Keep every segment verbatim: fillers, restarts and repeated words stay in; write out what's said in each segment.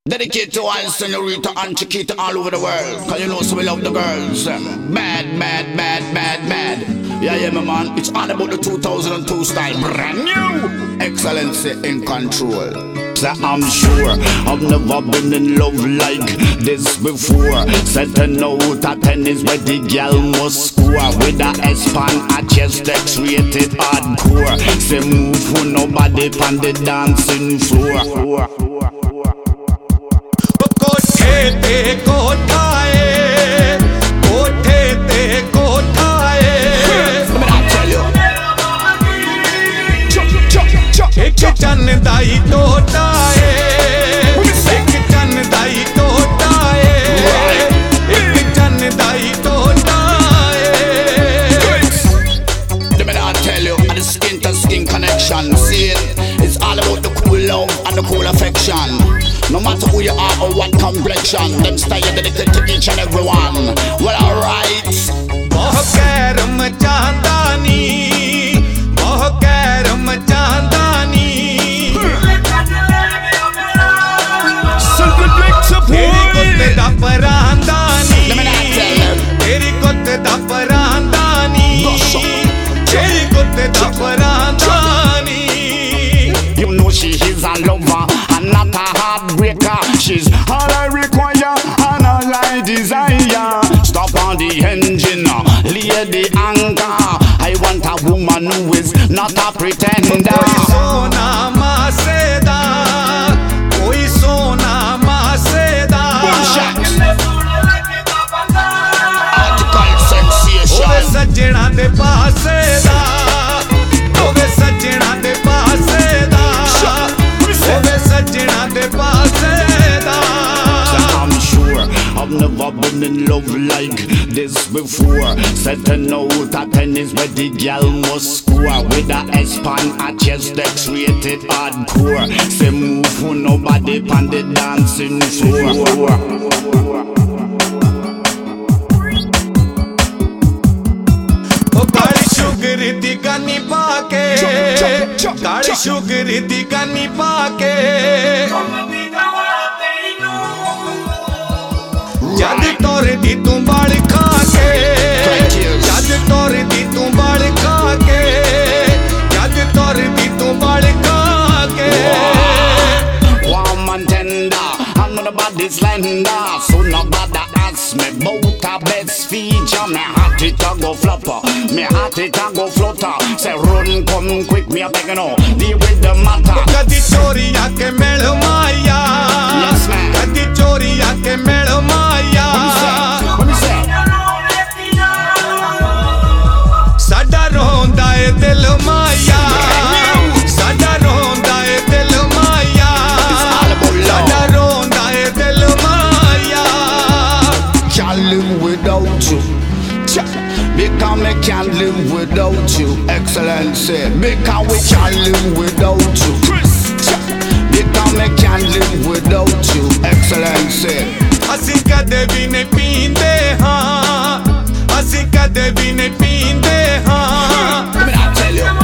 Dedicate to all Senorita and Chiquita all over the world. Cause you know so we love the girls. um, Mad, mad, mad, mad, mad. Yeah, yeah, my man. It's all about the two thousand two style. Brand new. Excellency in control. So I'm sure I've never been in love like this before. Set a note at tennis where the girl must score. With a S-pan, a chest X-rated hardcore. Say move for nobody pan the dancing floor. कोठे ते कोठाए, कोठे ते कोठाए। एक चन्न दाई टोटाए, एक चन्न दाई टोटाए, एक चन्न दाई टोटाए। Let me not tell you, the skin to skin connection. See it, it's all about the cool love and the cool affection. No matter who you are or what complexion, them style dedicated to each and every one. Well, alright. बहुत कैरम चांदानी, बहुत कैरम चांदानी। तेरी कुत्ते दा परांदानी, तेरी कुत्ते दा परांदानी, तेरी कुत्ते दा परांदानी। You know she is a lover and not a heartbreaker. She's all I require and all I desire. Stop on the engine, lay the anchor. I want a woman who is not a pretender. कोई सोना मासेदा, कोई सोना मासेदा। Article sensation. ओवे सजना दे पासे दा, ओवे सजना दे पासे दा, ओवे सजना दे पासे दा। I'm sure I've never been in love like this before. Set a note at tennis where the girl must score. With a S-pan, a chest X-rated hardcore. Say move for nobody pan the dancing floor. काली शुगर दी गानी पाके, काली शुगर दी गानी पाके। जद तोर दी तू बाल खाके, जद तोर दी तू बाल खाके, जद तोर दी तू बाल खाके। Warm and tender, I'm on the body slender. So nobody ask me about a best feature. Me heart it a go flopper, me heart it a go flutter. Say run come quick, me a begging no, deal with the matter. कदी चोरी आके मेल माया, Yes man. कदी चोरी आके मेल माया। What you say? साडा रोंदा ए दिल माया, साडा रोंदा ए दिल माया, साडा रोंदा ए दिल माया। Can't live without you. Because me can't live without you. Excellency. Because we can't live without you. Because me can't live without you. Excellency. ਅਸੀਂ ਕਦੇ ਵੀ ਨਹੀਂ ਪੀਂਦੇ ਹਾਂ, ਅਸੀਂ ਕਦੇ ਵੀ ਨਹੀਂ ਪੀਂਦੇ ਹਾਂ। Let me not tell you.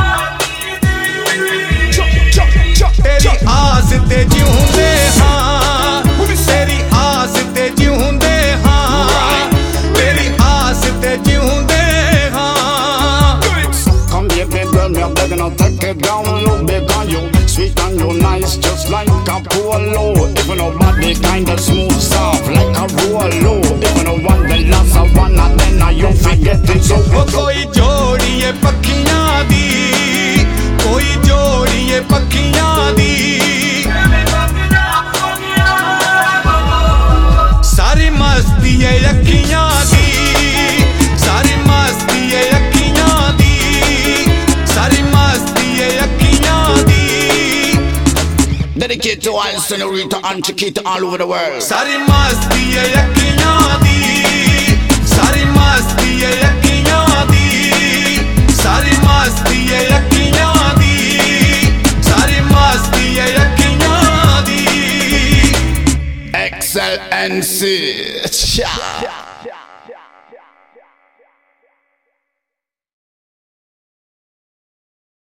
ਤੇਰੀ ਆਸ ਤੇ ਜਿਉਂਦੇ ਹਾਂ, ਤੇਰੀ ਆਸ ਤੇ ਜਿਉਂਦੇ ਹਾਂ, ਤੇਰੀ ਆਸ ਤੇ ਜਿਉਂਦੇ ਹਾਂ। Come here, baby girl, me a begging now, take it down low. Because you sweet and you nice, just like a polo. Even nobody kinda smooth, soft like a roll. Even no one the last of one, and then you forget it. So ਉਹ ਕੋਈ ਜੋੜੀ ਏ ਪੱਖੀਆਂ ਦੀ, ਕੋਈ ਜੋੜੀ ਏ ਪੱਖੀਆਂ ਦੀ। ਸਾਰੀ ਮਸਤੀ ਏ ਅੱਖੀਆਂ ਦੀ, ਸਾਰੀ ਮਸਤੀ ਏ ਅੱਖੀਆਂ ਦੀ, ਸਾਰੀ ਮਸਤੀ ਏ ਅੱਖੀਆਂ ਦੀ। dedicate to all Senorita and Chiquita all over the world. ਸਾਰੀ ਮਸਤੀ ਏ ਅੱਖੀਆਂ ਦੀ, ਸਾਰੀ ਮਸਤੀ ਏ ਅੱਖੀਆਂ ਦੀ, ਸਾਰੀ ਮਸਤੀ ਏ ਅੱਖੀਆਂ ਦੀ, ਸਾਰੀ ਮਸਤੀ ਏ ਅੱਖੀਆਂ ਦੀ। Excellency.